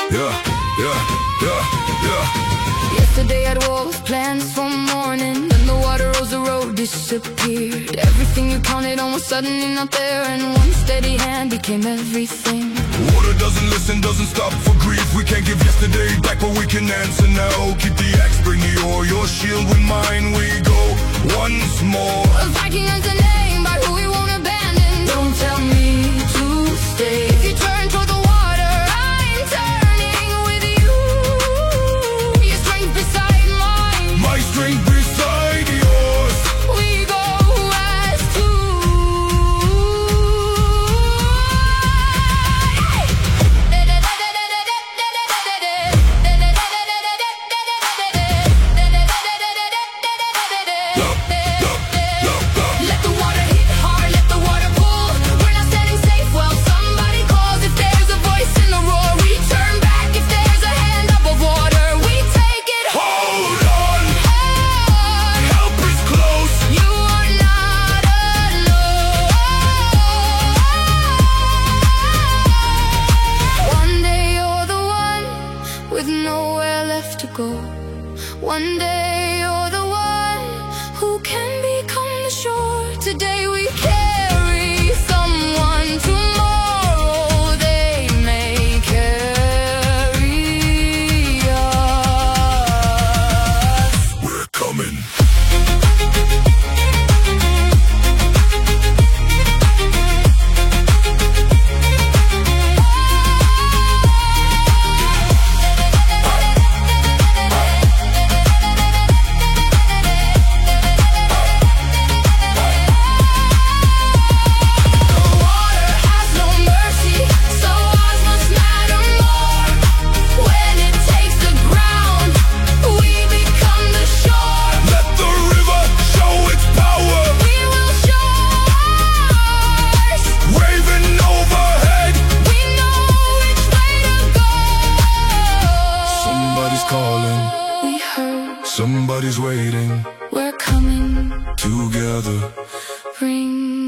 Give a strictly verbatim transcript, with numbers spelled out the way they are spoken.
yeah, yeah, yeah, yeah. Yesterday I'd walk with plans for morning, then the water rose, the road disappeared. Everything you counted on was suddenly not there, and one steady hand became everything. Water doesn't listen, doesn't stop for grief. We can't give yesterday back, but we can answer now. Keep the axe, bring the ore, your shield with mine. We go once more. A Viking has a name by who we won't abandon. Don't tell me to stay. If you turn toward the water, I'm turning with you. Your strength beside mine, My strength beside yours. we go as two. Let the water hit hard, let the water pull. We're not standing safe, well somebody calls. If there's a voice in the roar, we turn back. If there's a hand up of water, we take it. Hold on, Hard. help is close. You are not alone. One day you're the one with nowhere left to go. One day you're the one who can become the shore. Today we carry someone, tomorrow they may carry us. We're coming. Let the river show its power. Waving overhead. Somebody's calling, somebody's waiting. We're coming, Together bring